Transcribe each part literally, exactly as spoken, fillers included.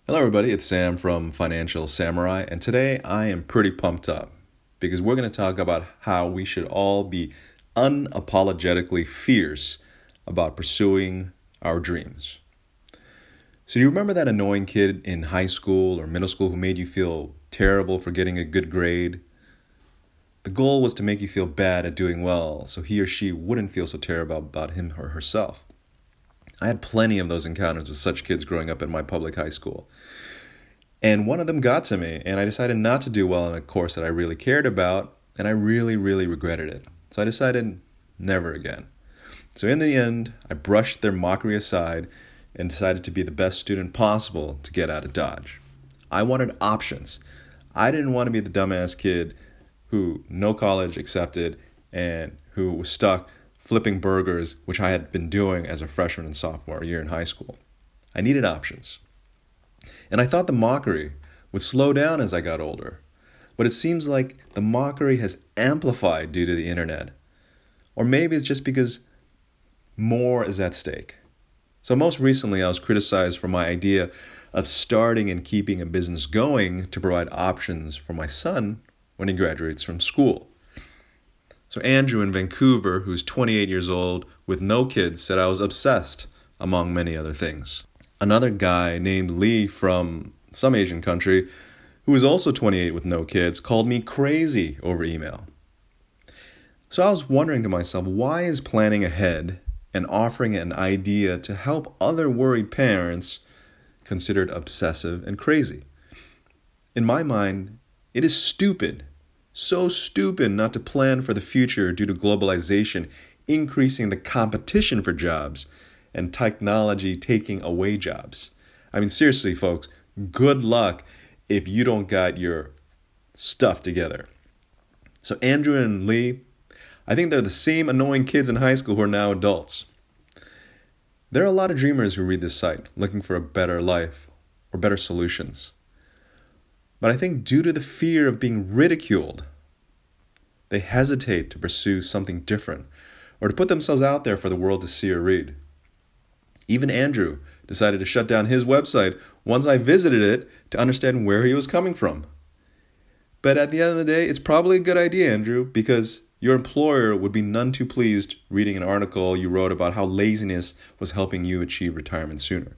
Hello, everybody. It's Sam from Financial Samurai, and today I am pretty pumped up because we're going to talk about how we should all be unapologetically fierce about pursuing our dreams. So, do you remember that annoying kid in high school or middle school who made you feel terrible for getting a good grade? The goal was to make you feel bad at doing well so he or she wouldn't feel so terrible about him or herself. I had plenty of those encounters with such kids growing up in my public high school. And one of them got to me, and I decided not to do well in a course that I really cared about, and I really, really regretted it. So I decided never again. So in the end, I brushed their mockery aside and decided to be the best student possible to get out of Dodge. I wanted options. I didn't want to be the dumbass kid who no college accepted and who was stuck flipping burgers, which I had been doing as a freshman and sophomore year in high school. I needed options. And I thought the mockery would slow down as I got older. But it seems like the mockery has amplified due to the internet. Or maybe it's just because more is at stake. So most recently, I was criticized for my idea of starting and keeping a business going to provide options for my son when he graduates from school. So Andrew in Vancouver, who's twenty-eight years old with no kids, said I was obsessed, among many other things. Another guy named Lee from some Asian country, who is also twenty-eight with no kids, called me crazy over email. So I was wondering to myself, why is planning ahead and offering an idea to help other worried parents considered obsessive and crazy? In my mind, it is stupid. So stupid not to plan for the future due to globalization increasing the competition for jobs and technology taking away jobs. I mean, seriously, folks, good luck if you don't got your stuff together. So Andrew and Lee, I think they're the same annoying kids in high school who are now adults. There are a lot of dreamers who read this site looking for a better life or better solutions. But I think due to the fear of being ridiculed, they hesitate to pursue something different or to put themselves out there for the world to see or read. Even Andrew decided to shut down his website once I visited it to understand where he was coming from. But at the end of the day, it's probably a good idea, Andrew, because your employer would be none too pleased reading an article you wrote about how laziness was helping you achieve retirement sooner.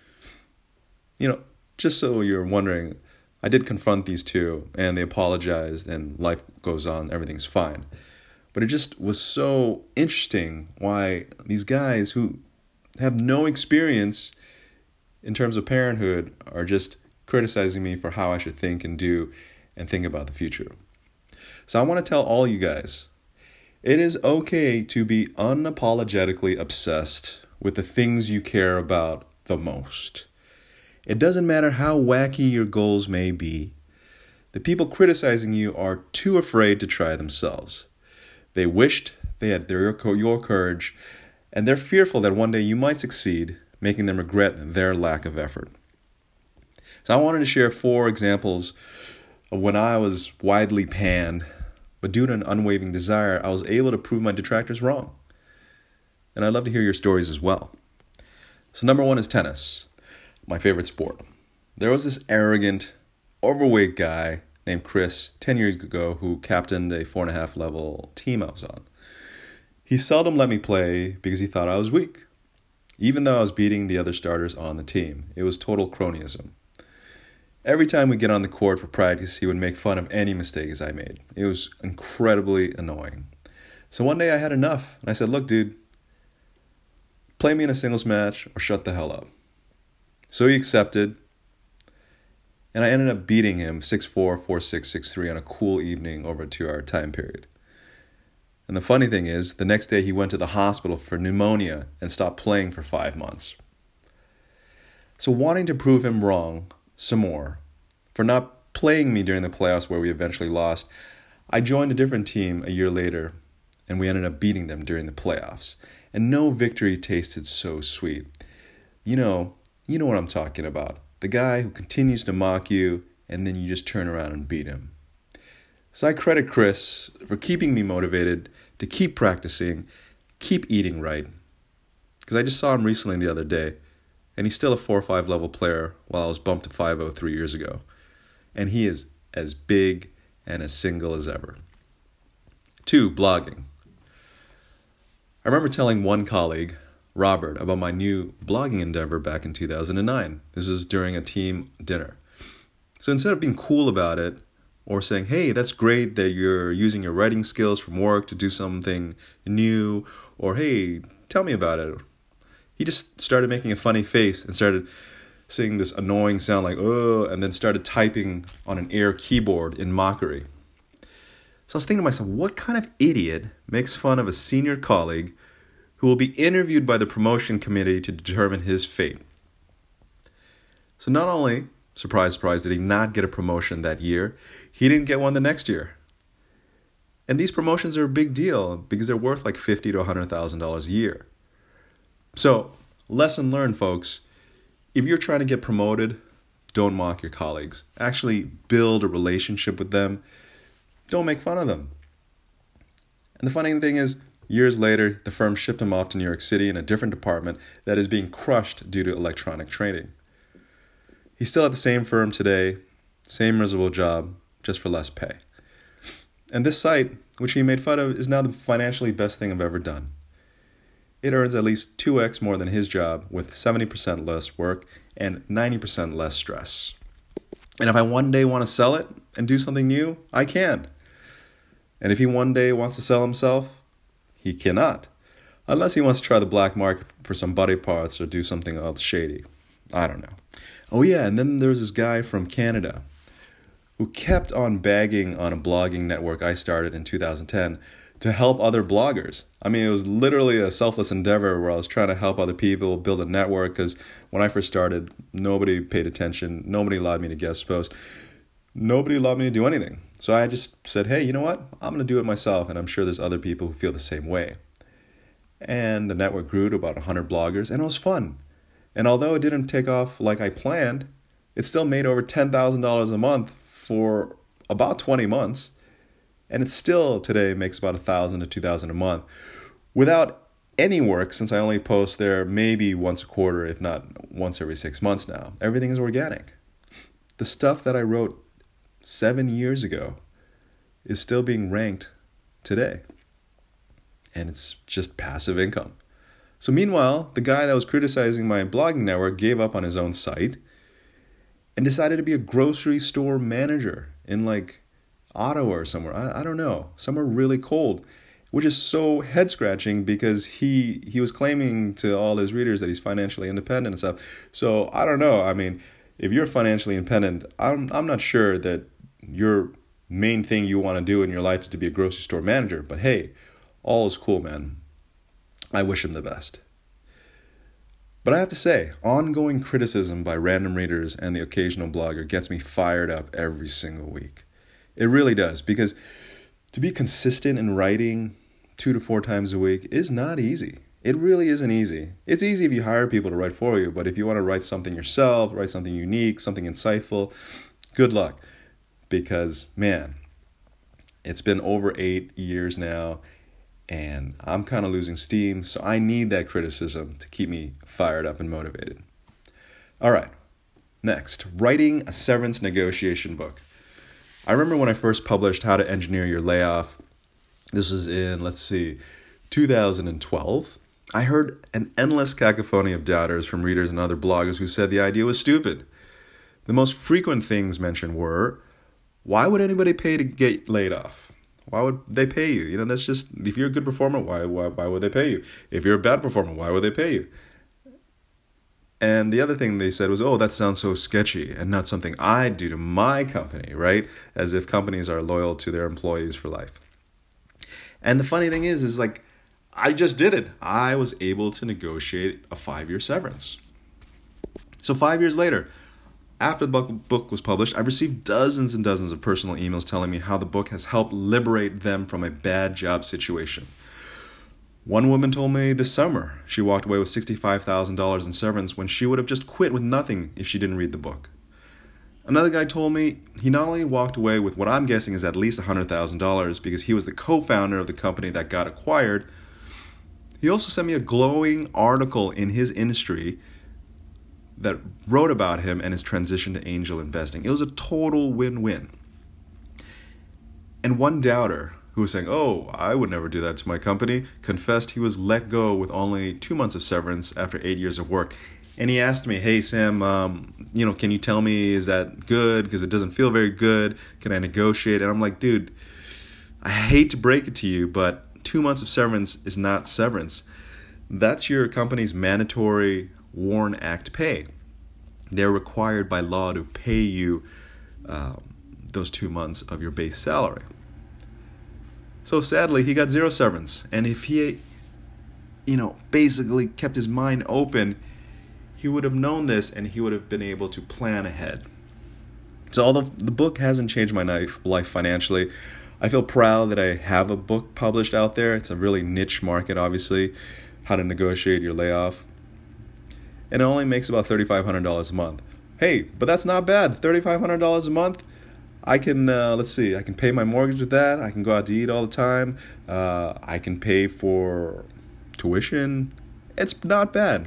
You know, just so you're wondering, I did confront these two, and they apologized, and life goes on, everything's fine. But it just was so interesting why these guys who have no experience in terms of parenthood are just criticizing me for how I should think and do and think about the future. So I want to tell all you guys, it is okay to be unapologetically obsessed with the things you care about the most. It doesn't matter how wacky your goals may be. The people criticizing you are too afraid to try themselves. They wished they had their, your courage, and they're fearful that one day you might succeed, making them regret their lack of effort. So I wanted to share four examples of when I was widely panned, but due to an unwavering desire, I was able to prove my detractors wrong. And I'd love to hear your stories as well. So number one is tennis. My favorite sport. There was this arrogant, overweight guy named Chris ten years ago who captained a four and a half level team I was on. He seldom let me play because he thought I was weak, even though I was beating the other starters on the team. It was total cronyism. Every time we get on the court for practice, he would make fun of any mistakes I made. It was incredibly annoying. So one day I had enough, and I said, look, dude, play me in a singles match or shut the hell up. So he accepted, and I ended up beating him six four, four six, six three on a cool evening over a two-hour time period. And the funny thing is, the next day he went to the hospital for pneumonia and stopped playing for five months. So wanting to prove him wrong some more, for not playing me during the playoffs where we eventually lost, I joined a different team a year later, and we ended up beating them during the playoffs. And no victory tasted so sweet. You know, You know what I'm talking about. The guy who continues to mock you and then you just turn around and beat him. So I credit Chris for keeping me motivated to keep practicing, keep eating right. Because I just saw him recently the other day and he's still a four or five level player while I was bumped to five oh three years ago. And he is as big and as single as ever. Two, blogging. I remember telling one colleague, Robert, about my new blogging endeavor back in two thousand nine. This was during a team dinner. So instead of being cool about it or saying, hey, that's great that you're using your writing skills from work to do something new, or hey, tell me about it, he just started making a funny face and started saying this annoying sound like, oh, and then started typing on an Air keyboard in mockery. So I was thinking to myself, what kind of idiot makes fun of a senior colleague who will be interviewed by the promotion committee to determine his fate? So not only, surprise, surprise, did he not get a promotion that year, he didn't get one the next year. And these promotions are a big deal because they're worth like fifty thousand to one hundred thousand dollars a year. So, lesson learned, folks. If you're trying to get promoted, don't mock your colleagues. Actually build a relationship with them. Don't make fun of them. And the funny thing is, years later, the firm shipped him off to New York City in a different department that is being crushed due to electronic trading. He's still at the same firm today, same miserable job, just for less pay. And this site, which he made fun of, is now the financially best thing I've ever done. It earns at least two x more than his job with seventy percent less work and ninety percent less stress. And if I one day want to sell it and do something new, I can. And if he one day wants to sell himself, he cannot. Unless he wants to try the black market for some body parts or do something else shady. I don't know. Oh yeah, and then there's this guy from Canada who kept on bagging on a blogging network I started in two thousand ten to help other bloggers. I mean, it was literally a selfless endeavor where I was trying to help other people build a network because when I first started, nobody paid attention. Nobody allowed me to guest post. Nobody allowed me to do anything. So I just said, hey, you know what? I'm going to do it myself, and I'm sure there's other people who feel the same way. And the network grew to about one hundred bloggers, and it was fun. And although it didn't take off like I planned, it still made over ten thousand dollars a month for about twenty months. And it still today makes about one thousand dollars to two thousand dollars a month without any work, since I only post there maybe once a quarter, if not once every six months now. Everything is organic. The stuff that I wrote seven years ago is still being ranked today. And it's just passive income. So meanwhile, the guy that was criticizing my blogging network gave up on his own site and decided to be a grocery store manager in like Ottawa or somewhere. I, I don't know. Somewhere really cold, which is so head-scratching because he he was claiming to all his readers that he's financially independent and stuff. So I don't know. I mean, if you're financially independent, I'm I'm not sure that your main thing you want to do in your life is to be a grocery store manager. But hey, all is cool, man. I wish him the best. But I have to say, ongoing criticism by random readers and the occasional blogger gets me fired up every single week. It really does, because to be consistent in writing two to four times a week is not easy. It really isn't easy. It's easy if you hire people to write for you, but if you want to write something yourself, write something unique, something insightful, good luck. Because, man, it's been over eight years now, and I'm kind of losing steam, so I need that criticism to keep me fired up and motivated. All right, next, writing a severance negotiation book. I remember when I first published How to Engineer Your Layoff. This was in, let's see, two thousand twelve. I heard an endless cacophony of doubters from readers and other bloggers who said the idea was stupid. The most frequent things mentioned were, why would anybody pay to get laid off? Why would they pay you? You know, that's just, if you're a good performer, why, why, why would they pay you? If you're a bad performer, why would they pay you? And the other thing they said was, oh, that sounds so sketchy and not something I'd do to my company, right? As if companies are loyal to their employees for life. And the funny thing is, is like, I just did it. I was able to negotiate a five-year severance. So five years later, after the book was published, I've received dozens and dozens of personal emails telling me how the book has helped liberate them from a bad job situation. One woman told me this summer she walked away with sixty-five thousand dollars in severance when she would have just quit with nothing if she didn't read the book. Another guy told me he not only walked away with what I'm guessing is at least one hundred thousand dollars because he was the co-founder of the company that got acquired, he also sent me a glowing article in his industry that wrote about him and his transition to angel investing. It was a total win-win. And one doubter who was saying, oh, I would never do that to my company, confessed he was let go with only two months of severance after eight years of work. And he asked me, hey, Sam, um, you know, can you tell me, is that good? Because it doesn't feel very good. Can I negotiate? And I'm like, dude, I hate to break it to you, but two months of severance is not severance. That's your company's mandatory WARN Act pay. They're required by law to pay you um, those two months of your base salary. So sadly, he got zero severance. And if he, you know, basically kept his mind open, he would have known this and he would have been able to plan ahead. So although the book hasn't changed my life, life financially, I feel proud that I have a book published out there. It's a really niche market, obviously, how to negotiate your layoff. And it only makes about thirty-five hundred dollars a month. Hey, but that's not bad. thirty-five hundred dollars a month. I can, uh, let's see, I can pay my mortgage with that. I can go out to eat all the time. Uh, I can pay for tuition. It's not bad.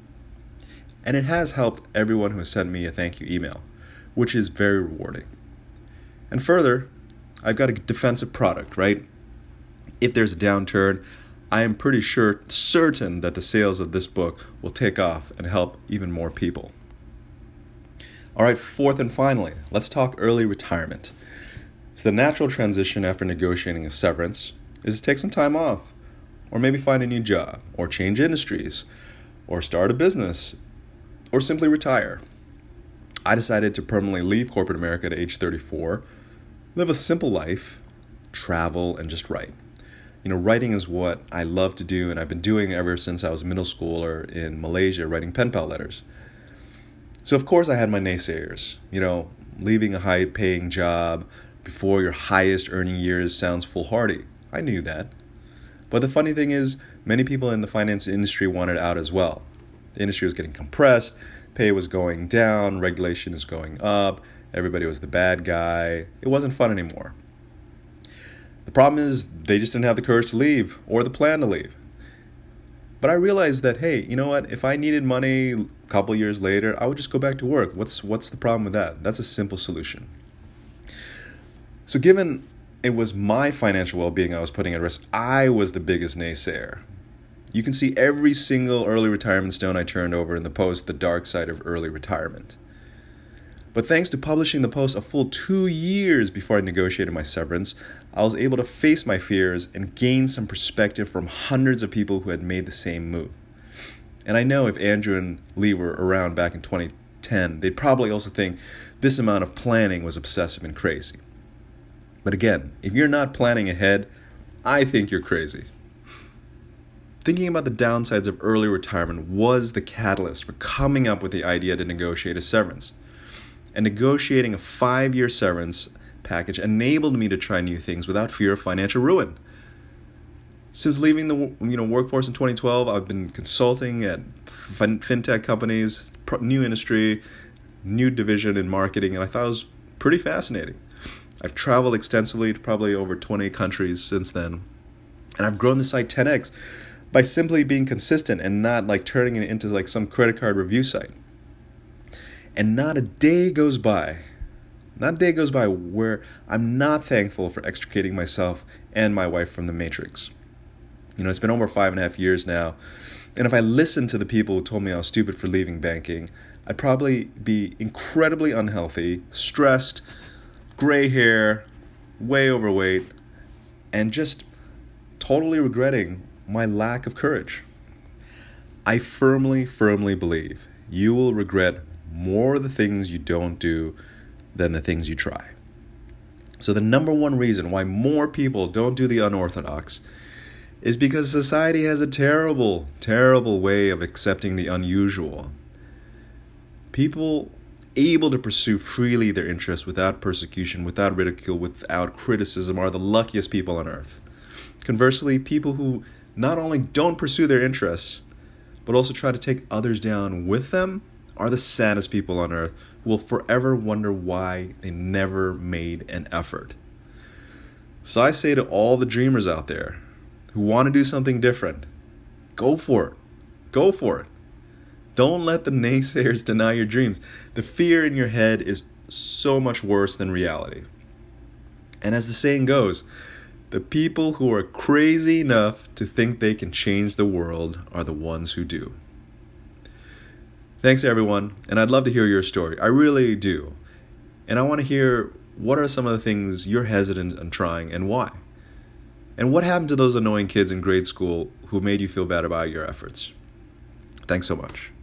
And it has helped everyone who has sent me a thank you email, which is very rewarding. And further, I've got a defensive product, right? If there's a downturn, I am pretty sure, certain that the sales of this book will take off and help even more people. All right, fourth and finally, let's talk early retirement. So the natural transition after negotiating a severance is to take some time off, or maybe find a new job, or change industries, or start a business, or simply retire. I decided to permanently leave corporate America at age thirty-four, live a simple life, travel, and just write. You know, writing is what I love to do, and I've been doing it ever since I was a middle schooler in Malaysia, writing pen pal letters. So of course I had my naysayers. You know, leaving a high-paying job before your highest earning years sounds foolhardy. I knew that. But the funny thing is, many people in the finance industry wanted out as well. The industry was getting compressed, pay was going down, regulation is going up, everybody was the bad guy. It wasn't fun anymore. The problem is they just didn't have the courage to leave or the plan to leave. But I realized that, hey, you know what? If I needed money a couple years later, I would just go back to work. What's what's the problem with that? That's a simple solution. So given it was my financial well-being I was putting at risk, I was the biggest naysayer. You can see every single early retirement stone I turned over in the post, The Dark Side of Early Retirement. But thanks to publishing the post a full two years before I negotiated my severance, I was able to face my fears and gain some perspective from hundreds of people who had made the same move. And I know if Andrew and Lee were around back in twenty ten, they'd probably also think this amount of planning was obsessive and crazy. But again, if you're not planning ahead, I think you're crazy. Thinking about the downsides of early retirement was the catalyst for coming up with the idea to negotiate a severance. And negotiating a five-year severance package enabled me to try new things without fear of financial ruin. Since leaving the you know workforce in twenty twelve, I've been consulting at fin- fintech companies, new industry, new division in marketing, and I thought it was pretty fascinating. I've traveled extensively to probably over twenty countries since then, and I've grown the site ten x by simply being consistent and not like turning it into like some credit card review site. And not a day goes by, not a day goes by where I'm not thankful for extricating myself and my wife from the matrix. You know, it's been over five and a half years now. And if I listened to the people who told me I was stupid for leaving banking, I'd probably be incredibly unhealthy, stressed, gray hair, way overweight, and just totally regretting my lack of courage. I firmly, firmly believe you will regret more the things you don't do than the things you try. So the number one reason why more people don't do the unorthodox is because society has a terrible, terrible way of accepting the unusual. People able to pursue freely their interests without persecution, without ridicule, without criticism are the luckiest people on earth. Conversely, people who not only don't pursue their interests, but also try to take others down with them are the saddest people on earth who will forever wonder why they never made an effort. So I say to all the dreamers out there who want to do something different, go for it. Go for it. Don't let the naysayers deny your dreams. The fear in your head is so much worse than reality. And as the saying goes, the people who are crazy enough to think they can change the world are the ones who do. Thanks, everyone, and I'd love to hear your story. I really do. And I want to hear, what are some of the things you're hesitant on trying and why? And what happened to those annoying kids in grade school who made you feel bad about your efforts? Thanks so much.